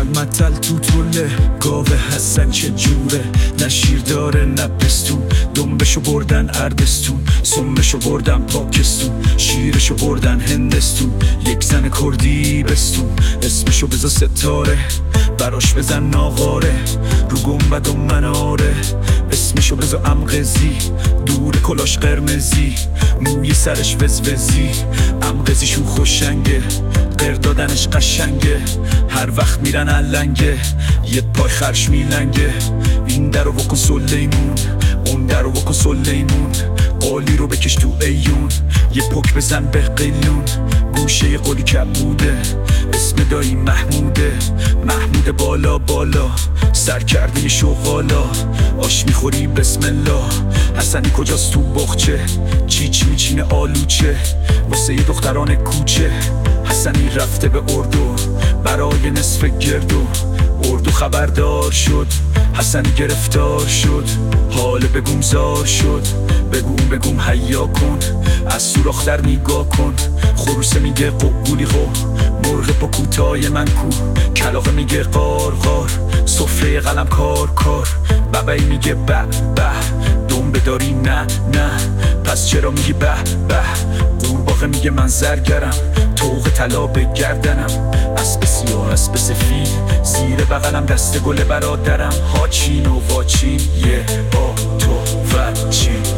متل تو طوله گاوه حسن چه جوره، نه شیر داره نه پستون. دنبشو بردن اردستون، سمشو بردن پاکستون، شیرشو بردن هندستون. یک زن کردی بستون، اسمشو بذار ستاره، براش بزن ناغاره، رو گنبد و مناره. اسمشو بذار امقزی، دور کلاش قرمزی، موی سرش وزوزی. امقزیشون خوشنگه، قردادنش قشنگه، هر وقت میرن علنگه، یه پای خرش میلنگه. این در رو بکن سلیمون، اون در رو بکن سلیمون. قالی رو بکش تو ایون، یه پک بزن به قیلون. گوشه یه قولی کبوده، اسم دایی محموده. محمود بالا بالا، سر کرده یه شغالا. آش میخوری بسم الله، حسنی کجاست تو بخچه؟ چیچ میچینه آلوچه، واسه یه دختران کوچه. حسنی رفته به اردو برای نصف گردو. اردو خبردار شد، حسنی گرفتار شد. حال بگوم زار شد، بگوم حیا کن. از سوراخ در نگاه کن، خروسه میگه قبولی قو. مرغ با کوتای من کو، کلاغه میگه قار قار. سفره قلم کار کار، ببایی میگه به به. دنبه داری نه نه، پس چرا میگی به به. قورباغه میگه من زرگرم، طوق طلا به گردنم. اسب سیاه اسب سفید، زیر بغلم دست گل برادرم. هاچین و واچین، یه با تو و چین.